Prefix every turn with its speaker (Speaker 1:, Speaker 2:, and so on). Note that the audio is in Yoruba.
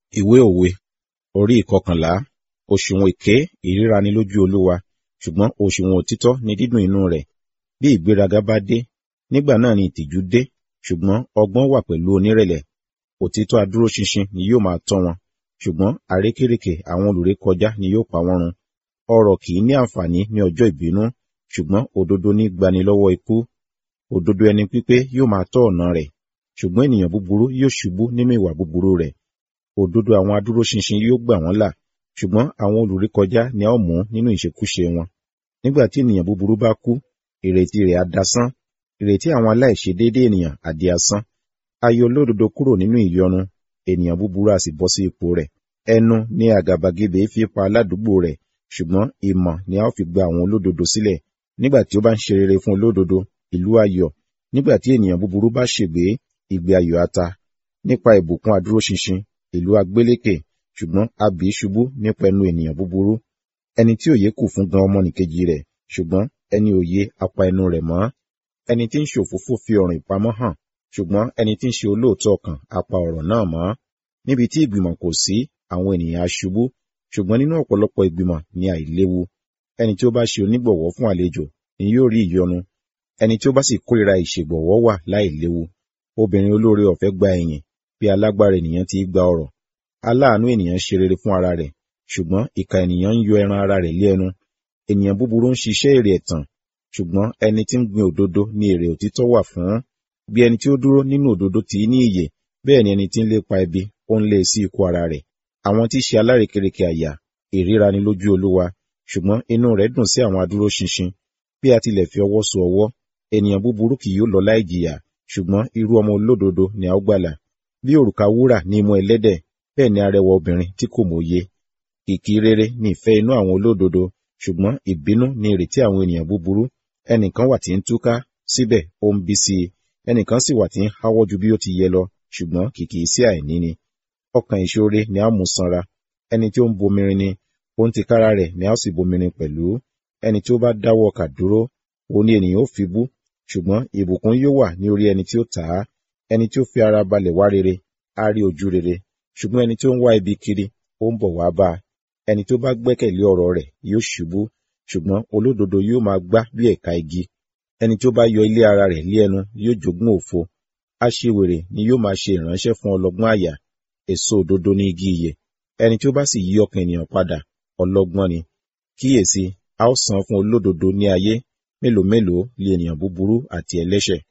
Speaker 1: Ìwé òwe orí ìkọkànlá. Òṣùwọ̀n èké ìríra ni lójú Olúwa, ṣùgbọ́n òṣùwọ̀n òtítọ́ ni dídùn inú rẹ̀. Bí ìgbéraga bá dé, nígbà náà ni ìtìjú dé, ṣùgbọ́n ọgbọ́n wà pẹ̀lú onírẹ̀lẹ̀. Òtítọ́ adúróṣinṣin ni yóò máa tọ́ wọn, ṣùgbọ́n àrékérekè àwọn olùrékọjá ni yóò pa wọ́n run. Ọrọ̀ kì í ní àǹfààní ní ọjọ́ ìbínú, ṣùgbọ́n òdodo ní gbani lọ́wọ́ ikú. Òdodo ẹni pípé yóò máa tọ́ ọ̀nà rẹ̀, ṣùgbọ́n ènìyàn búburú yóò ṣubú nínú ìwà búburú rẹ̀. Òdodo àwọn adúróṣinṣin yóò gbà wọ́n là, ṣùgbọ́n àwọn olùrékọjá ni a ó mú nínú ìṣekúṣe wọn. Nígbà tí ènìyàn búburú bá kú, ìrètí rẹ̀ á dasán, ìrètí àwọn aláìṣedéédé ènìyàn á di asán. A yọ olódodo kúrò nínú ìyọnu, ènìyàn búburú á sì bọ́ sí ipò rẹ̀. Ẹnu ni àgàbàgebè fi pa aládùúgbò rẹ̀, ṣùgbọ́n ìmọ̀ ni a ó fi gba àwọn olódodo sílẹ̀. Nígbà tí ó bá ń ṣe rere fún olódodo, ìlú á yọ̀. Nígbà tí ènìyàn búburú bá ṣègbé, ìgbé ayọ̀ á ta. Nípa ìbùkún adúróṣinṣin, ìlú á gbélékè, ṣùgbọ́n a bì í ṣubú nípa ẹnu ènìyàn búburú. Ẹni tí òye kù fún gan ọmọnìkejì rẹ̀, ṣùgbọ́n ẹni òye á pa ẹnu rẹ̀ mọ́. Ẹni tí ń ṣòfófó fi ọ̀rọ̀ ìpamọ́ hàn, ṣùgbọ́n ẹni tí ń ṣe olóòótọ́ ọkàn á pa ọ̀rọ̀ náà mọ́. Níbi tí ìgbìmọ̀ kò sí, àwọn ènìyàn á ṣubú, ṣùgbọ́n nínú ọ̀pọ̀lọpọ̀ ìgbìmọ̀ ni àìléwu. Ẹni tí ó bá ṣe onígbọ̀wọ́ fún àlejò ni yóò rí ìyọnu, ẹni tí ó bá sì kórìíra ìṣègbọ̀wọ́ wà láìléwu. Obìnrin olóore ọ̀fẹ́ gba ẹ̀yìn, bí alágbára ènìyàn ti gba ọrọ̀. Aláàánú ènìyàn ṣe rere fún ara rẹ̀, ṣùgbọ́n ìkà ènìyàn ń yọ ẹran ara rẹ̀ lé ẹnu. Ènìyàn búburú ń ṣiṣẹ́ èrè ẹ̀tàn, ṣùgbọ́n ẹni tí ń gbin òdodo ni èrè òtítọ́ wà fún. Bí ẹni tí ó dúró nínú òdodo tì í ní ìyè, bẹ́ẹ̀ ni ẹni tí ń lépa ibi ó ń lé sí ikú ara rẹ̀. Àwọn tí ṣe alárekereke àyà, ìríra ni lójú Olúwa, ṣùgbọ́n inú rẹ̀ dùn sí àwọn adúróṣinṣin. Bí a tilẹ̀ fi ọwọ́ so ọwọ́, ènìyàn búburú kì yóò lọ láì jìyà, ṣùgbọ́n irú ọmọ olódodo ni a ó gbàlà. Bí òrùka wúrà ní imú ẹlẹ́dẹ̀, bẹ́ẹ̀ ni arẹwà obìnrin tí kò mòye. Kìkì rere ni ìfẹ́ inú àwọn olódodo, ṣùgbọ́n ìbínú ni ìrètí àwọn ènìyàn búburú. Ẹnìkan wà tí ń túká, síbẹ̀ ó ń bí sí i. Ẹnìkan sì wà tí ń háwọ́ ju bí ó ti yẹ lọ, ṣùgbọ́n kìkì sí àìní ni. Ọkàn ìṣoore ni a mú sanra. Ẹni tí ó ń bomirin ni, òun tìkára rẹ̀ ni a ó sì bomirin pẹ̀lú. Ẹni tí ó bá dáwọ́ ọkà dúró, òun ni ènìyàn ó fi bú, ṣùgbọ́n ìbùkún yóò wà ní orí ẹni tí ó tà á. Ẹni tí ó fi ara balẹ̀ wá rere, á rí ojú rere, ṣùgbọ́n ẹni tí ó ń wá ibi kiri, ó ń bọ̀ wá bá a. Ẹni tí ó bá gbẹ́kẹ̀lé ọ̀rọ̀ rẹ̀ yóò ṣubú, ṣùgbọ́n olódodo yóò máa gbá bí ẹ̀ka igi. Ẹni tí ó bá yọ ilé ara rẹ̀ lé ẹnu yóò jogún òfo. Aṣiwèrè ni yóò máa ṣe ìránṣẹ́ fún ọlọ́gbọ́n àyà. Èso òdodo ni igi ìyè. Ẹni tí ó bá sì yí ọkàn ènìyàn padà, ọlọ́gbọ́n ni. Kíyèsí, a ó san fún olódodo ní ayé, mélòó mélòó li ènìyàn búburú àti ẹlẹ́ṣẹ̀.